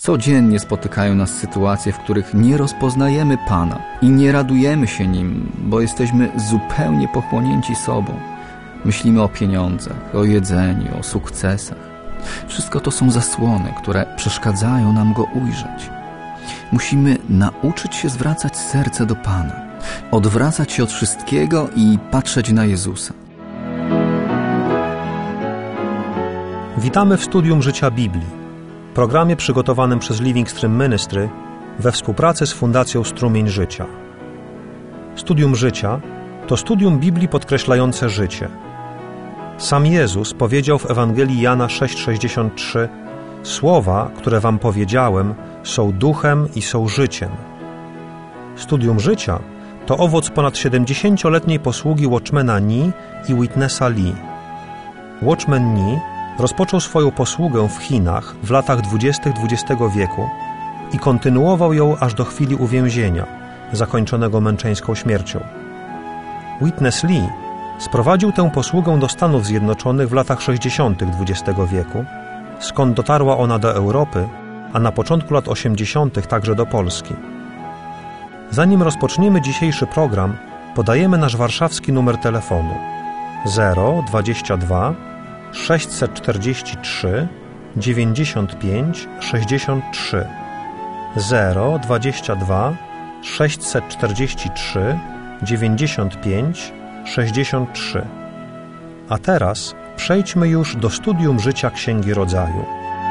Codziennie spotykają nas sytuacje, w których nie rozpoznajemy Pana i nie radujemy się Nim, bo jesteśmy zupełnie pochłonięci sobą. Myślimy o pieniądzach, o jedzeniu, o sukcesach. Wszystko to są zasłony, które przeszkadzają nam Go ujrzeć. Musimy nauczyć się zwracać serce do Pana, odwracać się od wszystkiego i patrzeć na Jezusa. Witamy w Studium Życia Biblii, programie przygotowanym przez Living Stream Ministry we współpracy z Fundacją Strumień Życia. Studium Życia to studium Biblii podkreślające życie. Sam Jezus powiedział w Ewangelii Jana 6,63: Słowa, które wam powiedziałem, są duchem i są życiem. Studium Życia to owoc ponad 70-letniej posługi Watchmana Nee i Witnessa Lee. Watchman Nee rozpoczął swoją posługę w Chinach w latach 20. XX wieku i kontynuował ją aż do chwili uwięzienia, zakończonego męczeńską śmiercią. Witness Lee sprowadził tę posługę do Stanów Zjednoczonych w latach 60. XX wieku, skąd dotarła ona do Europy, a na początku lat 80. także do Polski. Zanim rozpoczniemy dzisiejszy program, podajemy nasz warszawski numer telefonu 022 643 95 63 022 643 95 63. A teraz przejdźmy już do studium życia Księgi Rodzaju.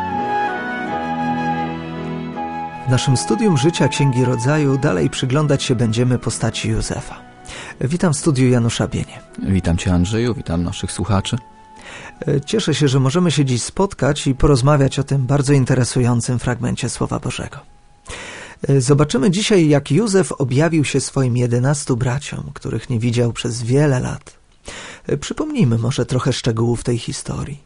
W naszym studium życia Księgi Rodzaju dalej przyglądać się będziemy postaci Józefa. Witam w studiu Janusza Bienie. Witam Cię, Andrzeju, witam naszych słuchaczy. Cieszę się, że możemy się dziś spotkać i porozmawiać o tym bardzo interesującym fragmencie Słowa Bożego. Zobaczymy dzisiaj, jak Józef objawił się swoim 11 braciom, których nie widział przez wiele lat. Przypomnijmy może trochę szczegółów tej historii.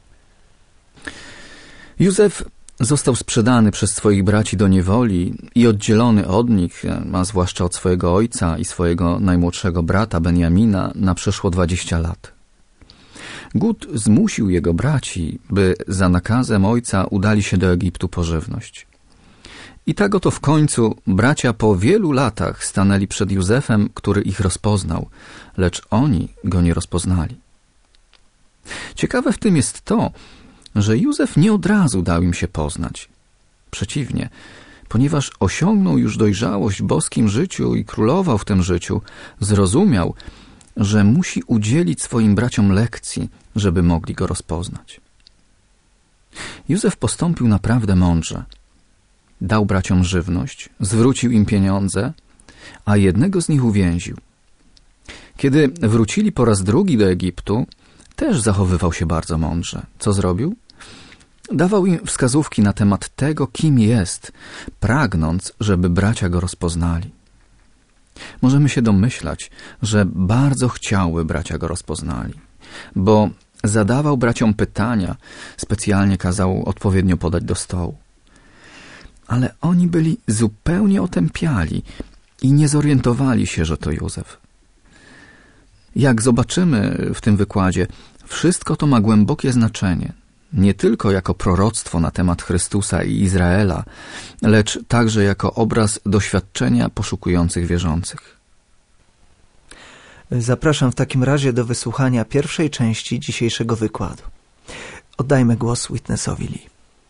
Józef został sprzedany przez swoich braci do niewoli i oddzielony od nich, a zwłaszcza od swojego ojca i swojego najmłodszego brata Benjamina, na przeszło 20 lat. Głód zmusił jego braci, by za nakazem ojca udali się do Egiptu po żywność. I tak oto w końcu bracia po wielu latach stanęli przed Józefem, który ich rozpoznał, lecz oni go nie rozpoznali. Ciekawe w tym jest to, że Józef nie od razu dał im się poznać. Przeciwnie, ponieważ osiągnął już dojrzałość w boskim życiu i królował w tym życiu, zrozumiał, że musi udzielić swoim braciom lekcji, żeby mogli go rozpoznać. Józef postąpił naprawdę mądrze. Dał braciom żywność, zwrócił im pieniądze, a jednego z nich uwięził. Kiedy wrócili po raz drugi do Egiptu, też zachowywał się bardzo mądrze. Co zrobił? Dawał im wskazówki na temat tego, kim jest, pragnąc, żeby bracia go rozpoznali. Możemy się domyślać, że bardzo chciałby bracia go rozpoznali, bo zadawał braciom pytania, specjalnie kazał odpowiednio podać do stołu. Ale oni byli zupełnie otępiali i nie zorientowali się, że to Józef. Jak zobaczymy w tym wykładzie, wszystko to ma głębokie znaczenie, nie tylko jako proroctwo na temat Chrystusa i Izraela, lecz także jako obraz doświadczenia poszukujących wierzących. Zapraszam w takim razie do wysłuchania pierwszej części dzisiejszego wykładu. Oddajmy głos Witnessowi Lee.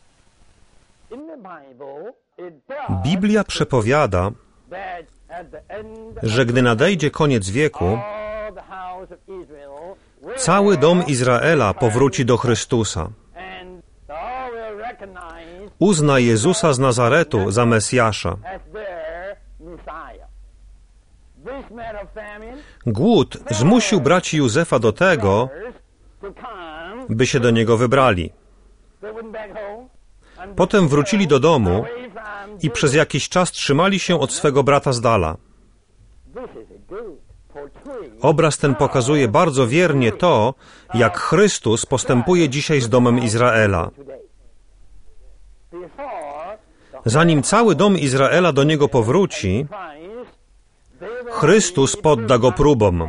Biblia przepowiada, że gdy nadejdzie koniec wieku, cały dom Izraela powróci do Chrystusa. Uzna Jezusa z Nazaretu za Mesjasza. Głód zmusił braci Józefa do tego, by się do niego wybrali. Potem wrócili do domu i przez jakiś czas trzymali się od swego brata z dala. Obraz ten pokazuje bardzo wiernie to, jak Chrystus postępuje dzisiaj z domem Izraela. Zanim cały dom Izraela do Niego powróci, Chrystus podda go próbom.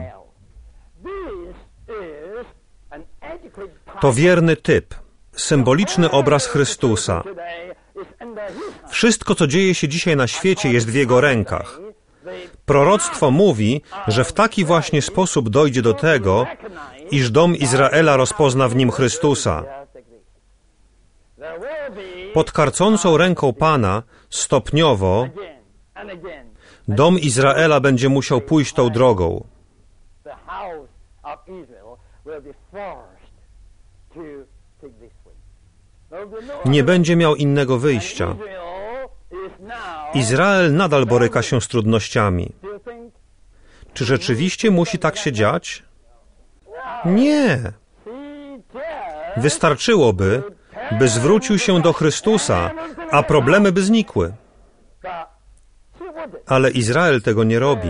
To wierny typ, symboliczny obraz Chrystusa. Wszystko, co dzieje się dzisiaj na świecie, jest w Jego rękach. Proroctwo mówi, że w taki właśnie sposób dojdzie do tego, iż dom Izraela rozpozna w nim Chrystusa. Pod karcącą ręką Pana stopniowo dom Izraela będzie musiał pójść tą drogą. Nie będzie miał innego wyjścia. Izrael nadal boryka się z trudnościami. Czy rzeczywiście musi tak się dziać? Nie. Wystarczyłoby, by zwrócił się do Chrystusa, a problemy by znikły. Ale Izrael tego nie robi.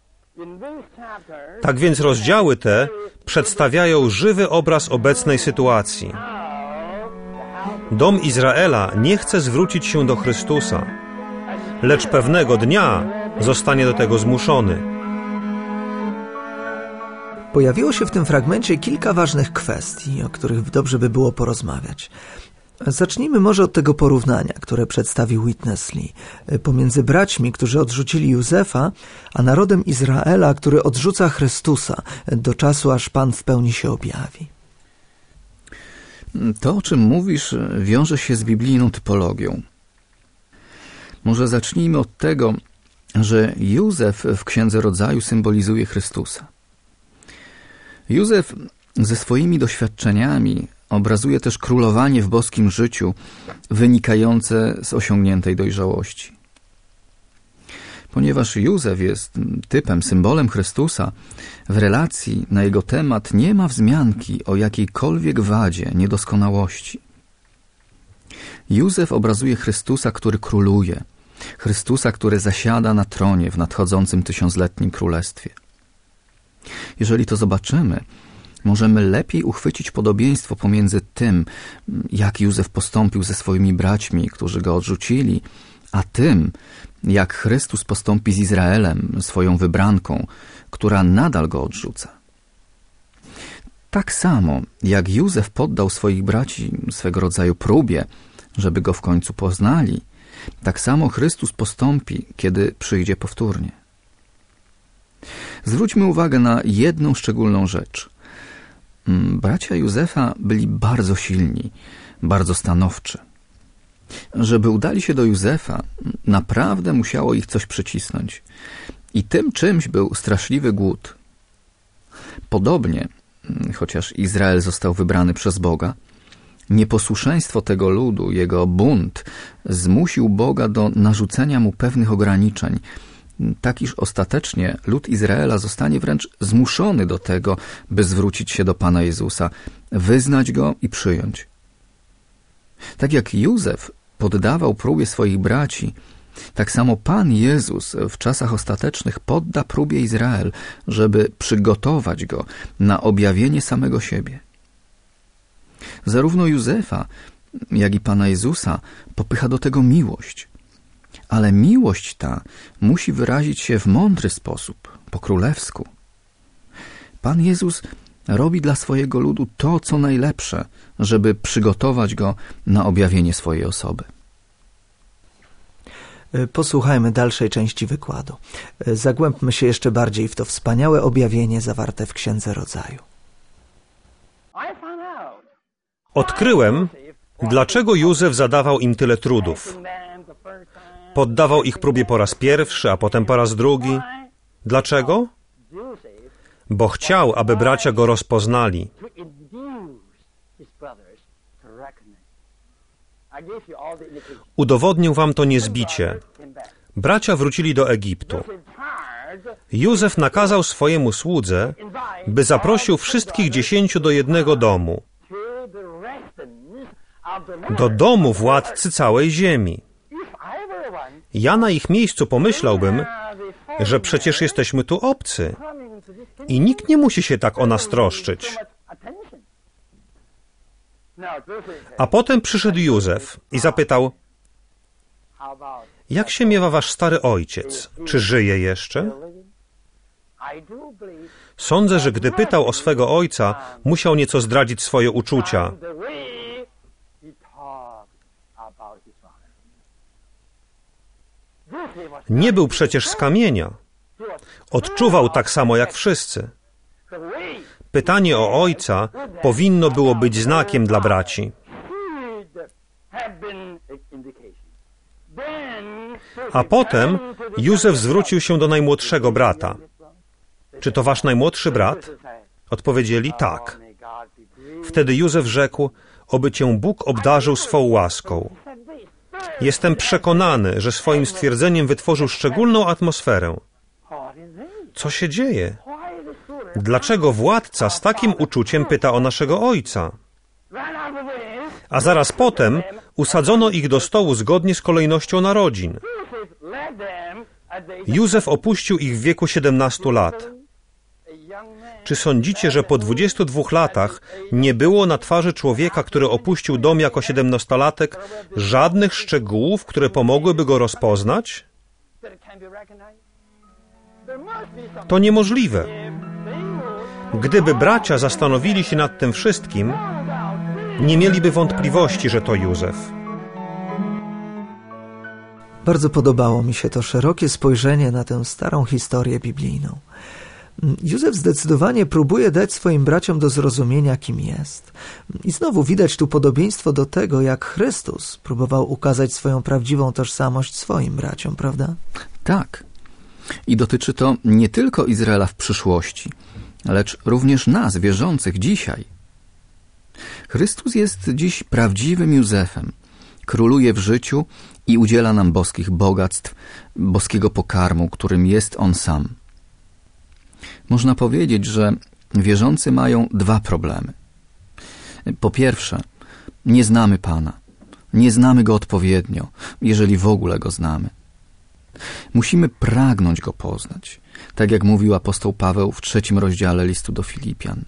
Tak więc rozdziały te przedstawiają żywy obraz obecnej sytuacji. Dom Izraela nie chce zwrócić się do Chrystusa, lecz pewnego dnia zostanie do tego zmuszony. Pojawiło się w tym fragmencie kilka ważnych kwestii, o których dobrze by było porozmawiać. Zacznijmy może od tego porównania, które przedstawił Witness Lee, pomiędzy braćmi, którzy odrzucili Józefa, a narodem Izraela, który odrzuca Chrystusa do czasu, aż Pan w pełni się objawi. To, o czym mówisz, wiąże się z biblijną typologią. Może zacznijmy od tego, że Józef w Księdze Rodzaju symbolizuje Chrystusa. Józef ze swoimi doświadczeniami obrazuje też królowanie w boskim życiu wynikające z osiągniętej dojrzałości. Ponieważ Józef jest typem, symbolem Chrystusa, w relacji na jego temat nie ma wzmianki o jakiejkolwiek wadzie, niedoskonałości. Józef obrazuje Chrystusa, który króluje, Chrystusa, który zasiada na tronie w nadchodzącym tysiącletnim królestwie. Jeżeli to zobaczymy, możemy lepiej uchwycić podobieństwo pomiędzy tym, jak Józef postąpił ze swoimi braćmi, którzy go odrzucili, a tym, jak Chrystus postąpi z Izraelem, swoją wybranką, która nadal go odrzuca. Tak samo, jak Józef poddał swoich braci swego rodzaju próbie, żeby go w końcu poznali, tak samo Chrystus postąpi, kiedy przyjdzie powtórnie. Zwróćmy uwagę na jedną szczególną rzecz. Bracia Józefa byli bardzo silni, bardzo stanowczy. Żeby udali się do Józefa, naprawdę musiało ich coś przycisnąć. I tym czymś był straszliwy głód. Podobnie, chociaż Izrael został wybrany przez Boga, nieposłuszeństwo tego ludu, jego bunt, zmusił Boga do narzucenia mu pewnych ograniczeń, tak iż ostatecznie lud Izraela zostanie wręcz zmuszony do tego, by zwrócić się do Pana Jezusa, wyznać Go i przyjąć. Tak jak Józef poddawał próbie swoich braci, tak samo Pan Jezus w czasach ostatecznych podda próbie Izrael, żeby przygotować go na objawienie samego siebie. Zarówno Józefa, jak i Pana Jezusa popycha do tego miłość. Ale miłość ta musi wyrazić się w mądry sposób, po królewsku. Pan Jezus robi dla swojego ludu to, co najlepsze, żeby przygotować go na objawienie swojej osoby. Posłuchajmy dalszej części wykładu. Zagłębmy się jeszcze bardziej w to wspaniałe objawienie zawarte w Księdze Rodzaju. Odkryłem, dlaczego Józef zadawał im tyle trudów. Poddawał ich próbie po raz pierwszy, a potem po raz drugi. Dlaczego? Bo chciał, aby bracia go rozpoznali. Udowodnił wam to niezbicie. Bracia wrócili do Egiptu. Józef nakazał swojemu słudze, by zaprosił wszystkich 10 do jednego domu. Do domu władcy całej ziemi. Ja na ich miejscu pomyślałbym, że przecież jesteśmy tu obcy i nikt nie musi się tak o nas troszczyć. A potem przyszedł Józef i zapytał: jak się miewa wasz stary ojciec? Czy żyje jeszcze? Sądzę, że gdy pytał o swego ojca, musiał nieco zdradzić swoje uczucia. Nie był przecież z kamienia. Odczuwał tak samo jak wszyscy. Pytanie o ojca powinno było być znakiem dla braci. A potem Józef zwrócił się do najmłodszego brata. Czy to wasz najmłodszy brat? Odpowiedzieli tak. Wtedy Józef rzekł, oby cię Bóg obdarzył swą łaską. Jestem przekonany, że swoim stwierdzeniem wytworzył szczególną atmosferę. Co się dzieje? Dlaczego władca z takim uczuciem pyta o naszego ojca? A zaraz potem usadzono ich do stołu zgodnie z kolejnością narodzin. Józef opuścił ich w wieku 17 lat. Czy sądzicie, że po 22 latach nie było na twarzy człowieka, który opuścił dom jako 17-latek, żadnych szczegółów, które pomogłyby go rozpoznać? To niemożliwe. Gdyby bracia zastanowili się nad tym wszystkim, nie mieliby wątpliwości, że to Józef. Bardzo podobało mi się to szerokie spojrzenie na tę starą historię biblijną. Józef zdecydowanie próbuje dać swoim braciom do zrozumienia, kim jest. I znowu widać tu podobieństwo do tego, jak Chrystus próbował ukazać swoją prawdziwą tożsamość swoim braciom, prawda? Tak. I dotyczy to nie tylko Izraela w przyszłości, lecz również nas, wierzących dzisiaj. Chrystus jest dziś prawdziwym Józefem. Króluje w życiu i udziela nam boskich bogactw, boskiego pokarmu, którym jest On sam. Można powiedzieć, że wierzący mają dwa problemy. Po pierwsze, nie znamy Pana. Nie znamy Go odpowiednio, jeżeli w ogóle Go znamy. Musimy pragnąć Go poznać, tak jak mówił apostoł Paweł w 3 rozdziale listu do Filipian.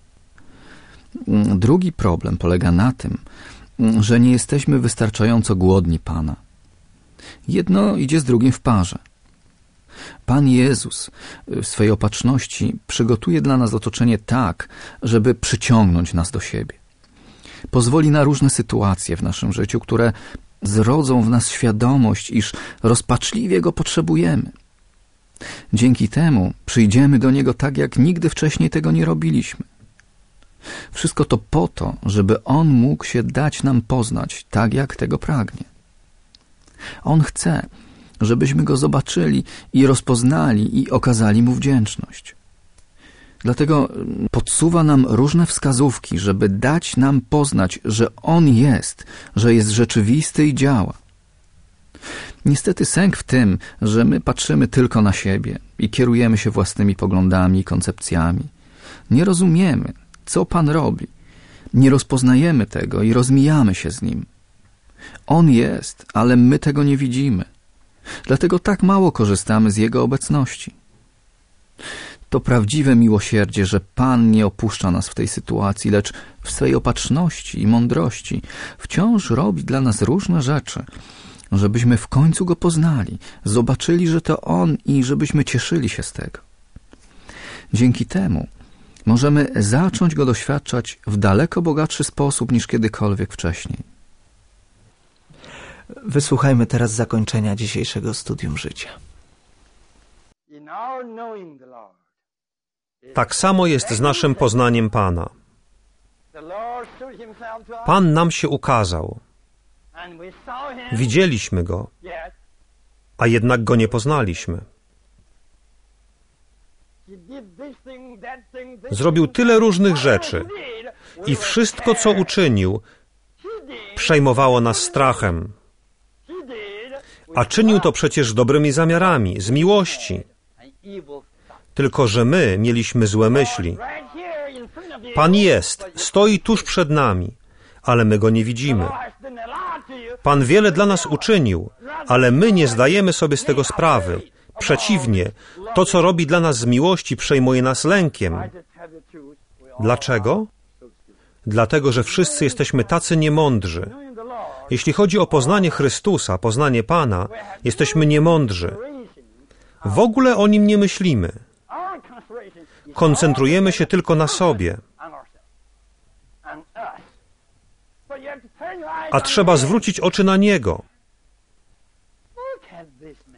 Drugi problem polega na tym, że nie jesteśmy wystarczająco głodni Pana. Jedno idzie z drugim w parze. Pan Jezus w swej opatrzności przygotuje dla nas otoczenie tak, żeby przyciągnąć nas do siebie. Pozwoli na różne sytuacje w naszym życiu, które zrodzą w nas świadomość, iż rozpaczliwie Go potrzebujemy. Dzięki temu przyjdziemy do Niego tak, jak nigdy wcześniej tego nie robiliśmy. Wszystko to po to, żeby On mógł się dać nam poznać tak, jak tego pragnie. On chce, żebyśmy Go zobaczyli i rozpoznali i okazali Mu wdzięczność. Dlatego podsuwa nam różne wskazówki, żeby dać nam poznać, że On jest, że jest rzeczywisty i działa. Niestety sęk w tym, że my patrzymy tylko na siebie i kierujemy się własnymi poglądami i koncepcjami. Nie rozumiemy, co Pan robi. Nie rozpoznajemy tego i rozmijamy się z Nim. On jest, ale my tego nie widzimy. Dlatego tak mało korzystamy z Jego obecności. To prawdziwe miłosierdzie, że Pan nie opuszcza nas w tej sytuacji, lecz w swej opatrzności i mądrości wciąż robi dla nas różne rzeczy, żebyśmy w końcu Go poznali, zobaczyli, że to On i żebyśmy cieszyli się z tego. Dzięki temu możemy zacząć Go doświadczać w daleko bogatszy sposób niż kiedykolwiek wcześniej. Wysłuchajmy teraz zakończenia dzisiejszego studium życia. Tak samo jest z naszym poznaniem Pana. Pan nam się ukazał. Widzieliśmy Go, a jednak Go nie poznaliśmy. Zrobił tyle różnych rzeczy i wszystko, co uczynił, przejmowało nas strachem. A czynił to przecież dobrymi zamiarami, z miłości. Tylko że my mieliśmy złe myśli. Pan jest, stoi tuż przed nami, ale my Go nie widzimy. Pan wiele dla nas uczynił, ale my nie zdajemy sobie z tego sprawy. Przeciwnie, to, co robi dla nas z miłości, przejmuje nas lękiem. Dlaczego? Dlatego, że wszyscy jesteśmy tacy niemądrzy. Jeśli chodzi o poznanie Chrystusa, poznanie Pana, jesteśmy niemądrzy. W ogóle o Nim nie myślimy. Koncentrujemy się tylko na sobie. A trzeba zwrócić oczy na Niego.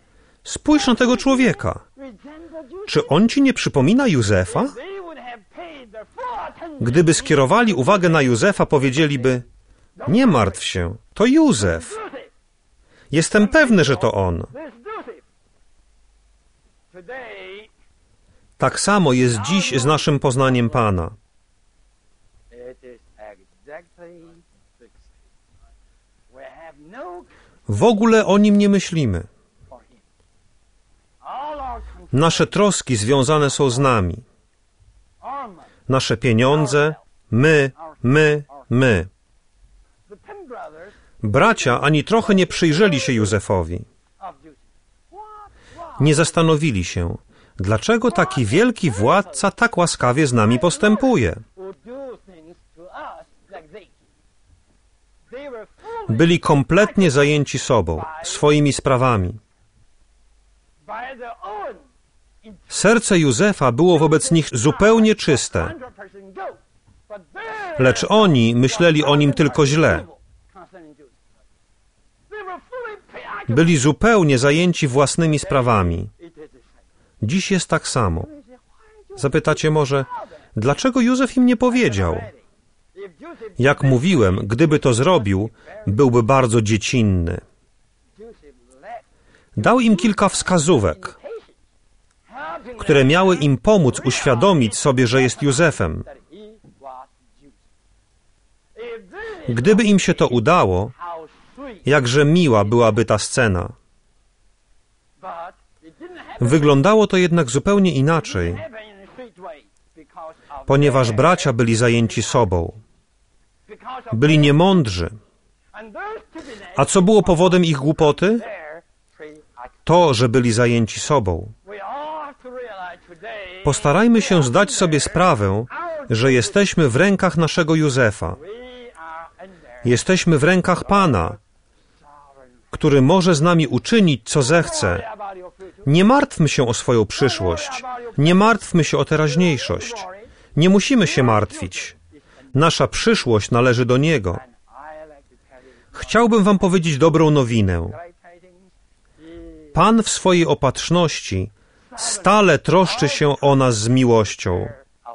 Spójrz na tego człowieka. Czy on ci nie przypomina Józefa? Gdyby skierowali uwagę na Józefa, powiedzieliby: nie martw się, to Józef. Jestem pewny, że to on. Tak samo jest dziś z naszym poznaniem Pana. W ogóle o Nim nie myślimy. Nasze troski związane są z nami. Nasze pieniądze, my. Bracia ani trochę nie przyjrzeli się Józefowi. Nie zastanowili się, dlaczego taki wielki władca tak łaskawie z nami postępuje. Byli kompletnie zajęci sobą, swoimi sprawami. Serce Józefa było wobec nich zupełnie czyste, lecz oni myśleli o nim tylko źle. Byli zupełnie zajęci własnymi sprawami. Dziś jest tak samo. Zapytacie może, dlaczego Józef im nie powiedział? Jak mówiłem, gdyby to zrobił, byłby bardzo dziecinny. Dał im kilka wskazówek, które miały im pomóc uświadomić sobie, że jest Józefem. Gdyby im się to udało, jakże miła byłaby ta scena. Wyglądało to jednak zupełnie inaczej, ponieważ bracia byli zajęci sobą. Byli niemądrzy. A co było powodem ich głupoty? To, że byli zajęci sobą. Postarajmy się zdać sobie sprawę, że jesteśmy w rękach naszego Józefa. Jesteśmy w rękach Pana, który może z nami uczynić, co zechce. Nie martwmy się o swoją przyszłość. Nie martwmy się o teraźniejszość. Nie musimy się martwić. Nasza przyszłość należy do Niego. Chciałbym wam powiedzieć dobrą nowinę. Pan w swojej opatrzności stale troszczy się o nas z miłością.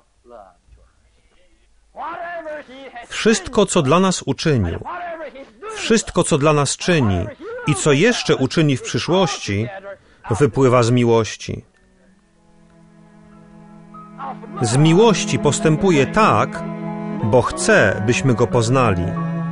Wszystko, co dla nas uczynił, wszystko, co dla nas czyni i co jeszcze uczyni w przyszłości, wypływa z miłości. Z miłości postępuje tak, bo chce, byśmy Go poznali.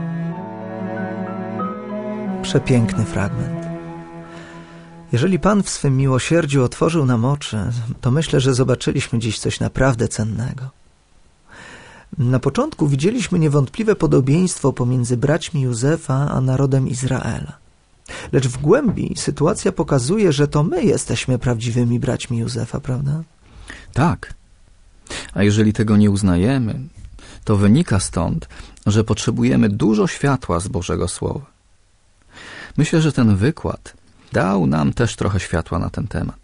Przepiękny fragment. Jeżeli Pan w swym miłosierdziu otworzył nam oczy, to myślę, że zobaczyliśmy dziś coś naprawdę cennego. Na początku widzieliśmy niewątpliwe podobieństwo pomiędzy braćmi Józefa a narodem Izraela. Lecz w głębi sytuacja pokazuje, że to my jesteśmy prawdziwymi braćmi Józefa, prawda? Tak. A jeżeli tego nie uznajemy, to wynika stąd, że potrzebujemy dużo światła z Bożego Słowa. Myślę, że ten wykład dał nam też trochę światła na ten temat.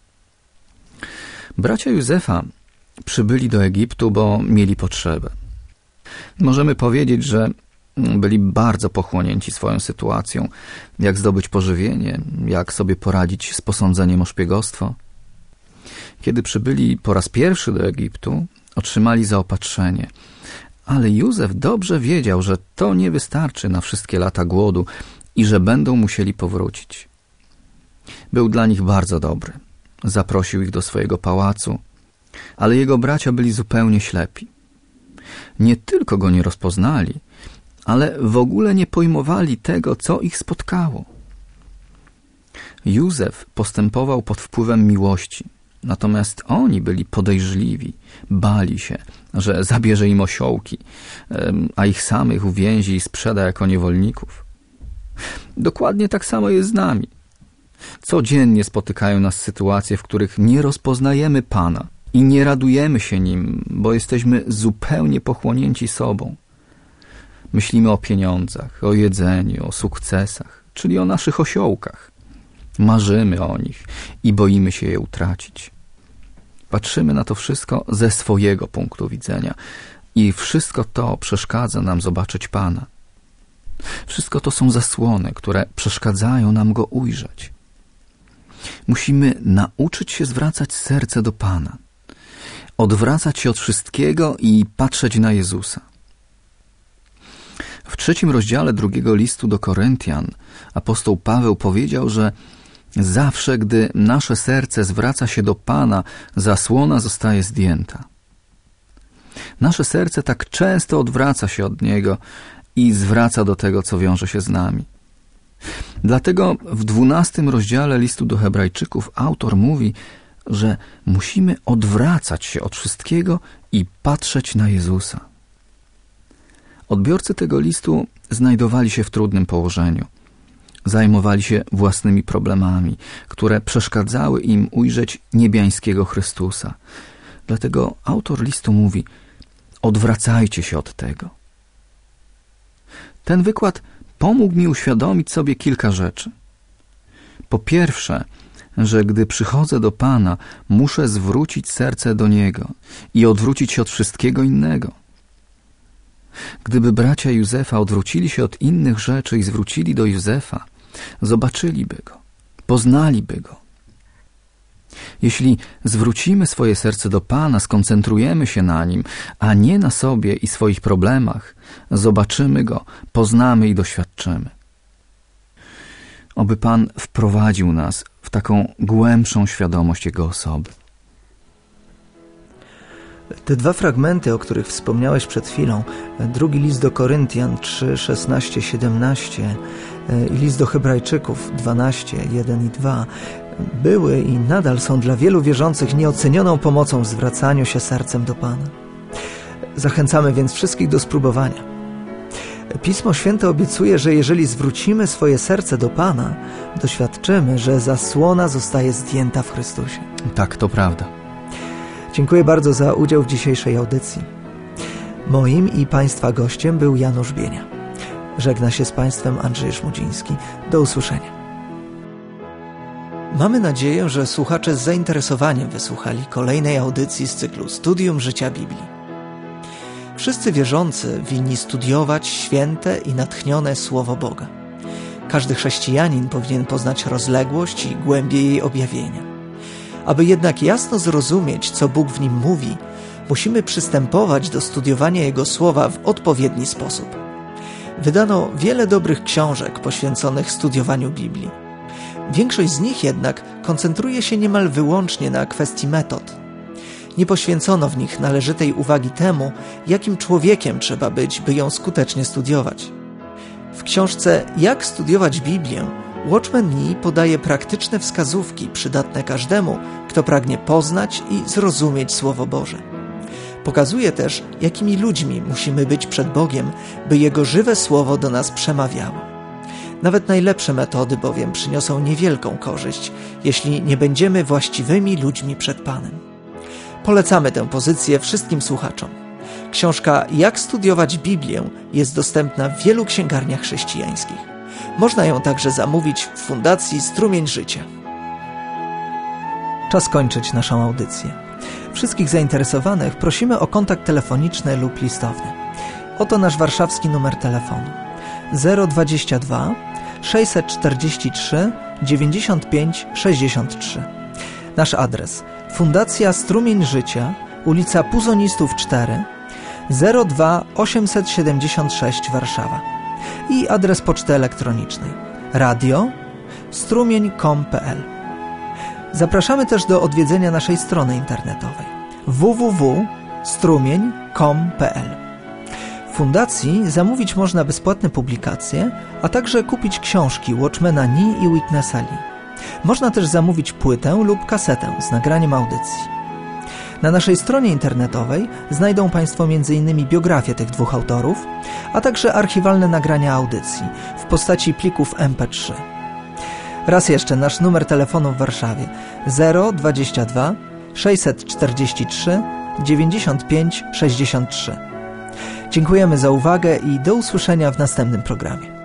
Bracia Józefa przybyli do Egiptu, bo mieli potrzebę. Możemy powiedzieć, że byli bardzo pochłonięci swoją sytuacją, jak zdobyć pożywienie, jak sobie poradzić z posądzeniem o szpiegostwo. Kiedy przybyli po raz pierwszy do Egiptu, otrzymali zaopatrzenie, ale Józef dobrze wiedział, że to nie wystarczy na wszystkie lata głodu i że będą musieli powrócić. Był dla nich bardzo dobry. Zaprosił ich do swojego pałacu, ale jego bracia byli zupełnie ślepi. Nie tylko go nie rozpoznali, ale w ogóle nie pojmowali tego, co ich spotkało. Józef postępował pod wpływem miłości, natomiast oni byli podejrzliwi, bali się, że zabierze im osiołki, a ich samych uwięzi i sprzeda jako niewolników. Dokładnie tak samo jest z nami. Codziennie spotykają nas sytuacje, w których nie rozpoznajemy Pana i nie radujemy się Nim, bo jesteśmy zupełnie pochłonięci sobą. Myślimy o pieniądzach, o jedzeniu, o sukcesach, czyli o naszych osiołkach. Marzymy o nich i boimy się je utracić. Patrzymy na to wszystko ze swojego punktu widzenia i wszystko to przeszkadza nam zobaczyć Pana. Wszystko to są zasłony, które przeszkadzają nam Go ujrzeć. Musimy nauczyć się zwracać serce do Pana, odwracać się od wszystkiego i patrzeć na Jezusa. W 3 rozdziale 2 listu do Koryntian apostoł Paweł powiedział, że zawsze, gdy nasze serce zwraca się do Pana, zasłona zostaje zdjęta. Nasze serce tak często odwraca się od Niego i zwraca do tego, co wiąże się z nami. Dlatego w 12 rozdziale listu do Hebrajczyków autor mówi, że musimy odwracać się od wszystkiego i patrzeć na Jezusa. Odbiorcy tego listu znajdowali się w trudnym położeniu. Zajmowali się własnymi problemami, które przeszkadzały im ujrzeć niebiańskiego Chrystusa. Dlatego autor listu mówi: odwracajcie się od tego. Ten wykład pomógł mi uświadomić sobie kilka rzeczy. Po pierwsze, że gdy przychodzę do Pana, muszę zwrócić serce do Niego i odwrócić się od wszystkiego innego. Gdyby bracia Józefa odwrócili się od innych rzeczy i zwrócili do Józefa, zobaczyliby Go, poznaliby Go. Jeśli zwrócimy swoje serce do Pana, skoncentrujemy się na Nim, a nie na sobie i swoich problemach, zobaczymy Go, poznamy i doświadczymy. Oby Pan wprowadził nas w taką głębszą świadomość Jego osoby. Te 2 fragmenty, o których wspomniałeś przed chwilą, 2 list do Koryntian 3, 16, 17 i list do Hebrajczyków 12, 1 i 2, były i nadal są dla wielu wierzących nieocenioną pomocą w zwracaniu się sercem do Pana. Zachęcamy więc wszystkich do spróbowania. Pismo Święte obiecuje, że jeżeli zwrócimy swoje serce do Pana, doświadczymy, że zasłona zostaje zdjęta w Chrystusie. Tak, to prawda. Dziękuję bardzo za udział w dzisiejszej audycji. Moim i Państwa gościem był Janusz Bienia. Żegna się z Państwem Andrzej Szmudziński. Do usłyszenia. Mamy nadzieję, że słuchacze z zainteresowaniem wysłuchali kolejnej audycji z cyklu Studium Życia Biblii. Wszyscy wierzący winni studiować święte i natchnione Słowo Boga. Każdy chrześcijanin powinien poznać rozległość i głębię jej objawienia. Aby jednak jasno zrozumieć, co Bóg w nim mówi, musimy przystępować do studiowania Jego Słowa w odpowiedni sposób. Wydano wiele dobrych książek poświęconych studiowaniu Biblii. Większość z nich jednak koncentruje się niemal wyłącznie na kwestii metod. Nie poświęcono w nich należytej uwagi temu, jakim człowiekiem trzeba być, by ją skutecznie studiować. W książce Jak studiować Biblię Watchman Nee podaje praktyczne wskazówki przydatne każdemu, kto pragnie poznać i zrozumieć Słowo Boże. Pokazuje też, jakimi ludźmi musimy być przed Bogiem, by Jego żywe Słowo do nas przemawiało. Nawet najlepsze metody bowiem przyniosą niewielką korzyść, jeśli nie będziemy właściwymi ludźmi przed Panem. Polecamy tę pozycję wszystkim słuchaczom. Książka Jak studiować Biblię jest dostępna w wielu księgarniach chrześcijańskich. Można ją także zamówić w Fundacji Strumień Życia. Czas kończyć naszą audycję. Wszystkich zainteresowanych prosimy o kontakt telefoniczny lub listowny. Oto nasz warszawski numer telefonu 022 643 95 63. Nasz adres: Fundacja Strumień Życia, ulica Puzonistów 4, 02 876 Warszawa. I adres poczty elektronicznej radio@strumień.com.pl. Zapraszamy też do odwiedzenia naszej strony internetowej www.strumień.com.pl. W fundacji zamówić można bezpłatne publikacje, a także kupić książki Watchmana Nee i Witnessa Lee. Można też zamówić płytę lub kasetę z nagraniem audycji. Na naszej stronie internetowej znajdą Państwo m.in. biografię tych 2 autorów, a także archiwalne nagrania audycji w postaci plików MP3. Raz jeszcze nasz numer telefonu w Warszawie 022 643 95 63. Dziękujemy za uwagę i do usłyszenia w następnym programie.